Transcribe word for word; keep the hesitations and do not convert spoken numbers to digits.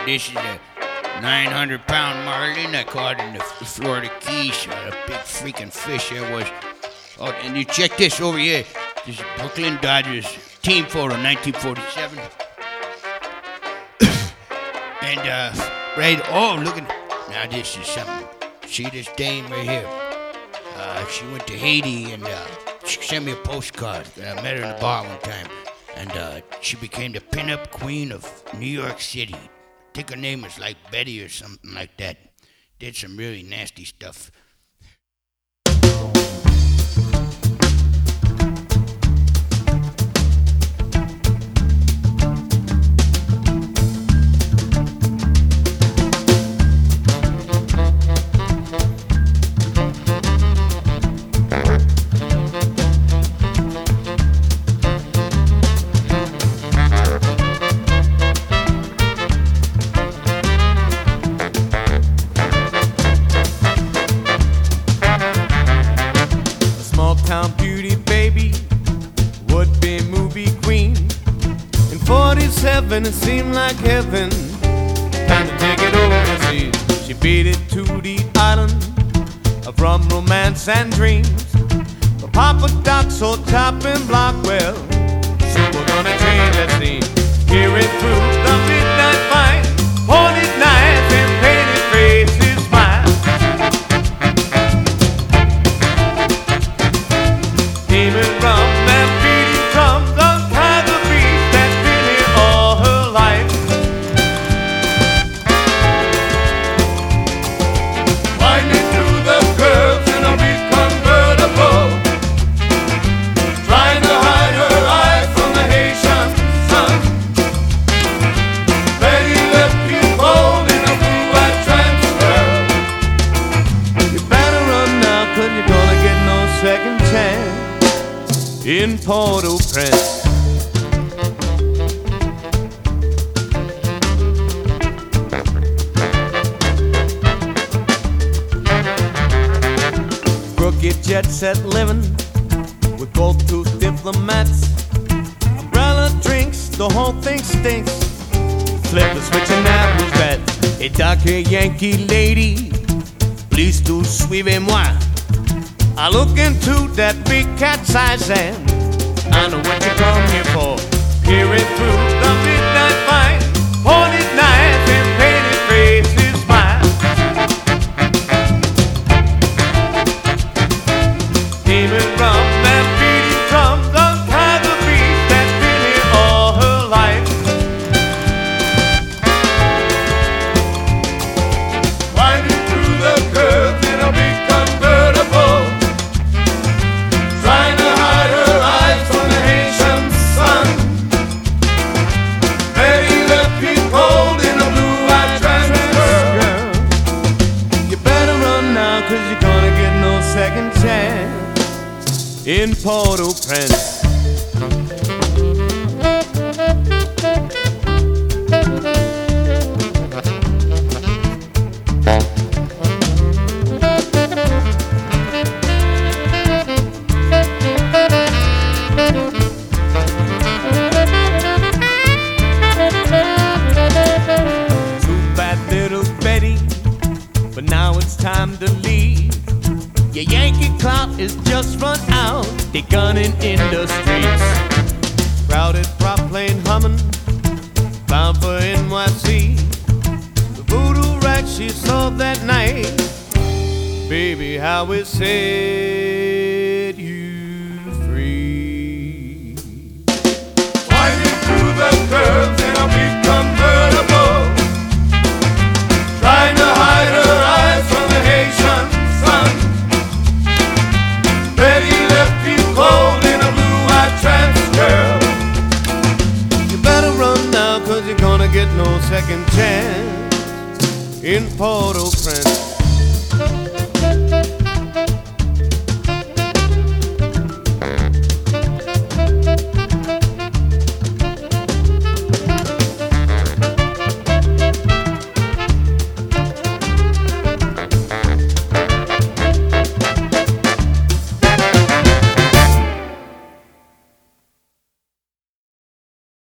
This is a nine hundred pound marlin I caught in the Florida Keys. What a big freaking fish there was. Oh, and you check this over here. This is Brooklyn Dodgers team photo, nineteen forty-seven. And, uh, right, oh, look at, now this is something. See this dame right here? Uh, she went to Haiti and, uh, she sent me a postcard. I met her in the bar one time. And, uh, she became the pinup queen of New York City. I think her name was like Betty or something like that. Did some really nasty stuff. Beauty baby, would-be movie queen. In forty-seven, it seemed like heaven. Time to take it overseas. She beat it to the island of rum, romance, and dreams. But Papa Doc so top in Blockwell, so we're gonna change that scene. Hear it through the midnight fight, pointed knives and painted faces smile. Demon rum and beating drums, untie the beast that's been here all her life. Winding through the curves in a big convertible, trying to hide her eyes from the Haitian sun. Betty left people in a blue-eyed transfer. You better run now, cause you're gonna get no second chance in Port-au-Prince. Crooked jet set living with gold tooth diplomats. Umbrella drinks, the whole thing stinks. Flip the switch and that was that. A dark-haired Yankee lady, please do suivez-moi. I look into that big cat's eyes and I know what you come here for. Hear it through the midnight fight, pointed knives and painted faces smile. Demon rum and beating drums, untie the beast that's been here all her life. Winding through the curves in a big convertible, trying to hide her eyes from the Haitian sun. Betty left people cold in a blue-eyed transfer. You better run now, cause you're gonna get no second chance in Port-au-Prince. But now it's time to leave. Your Yankee clout is just run out. They gunning in the streets. Crowded prop plane humming, bound for N Y C. The voodoo rack she saw that night, baby, how it set you free. Winding through the curves in a big convertible, trying to hide her eyes from the Haitian sun. Betty left people cold in a blue-eyed trance girl. You better run now, cause you're gonna get no second chance in Port-au-Prince.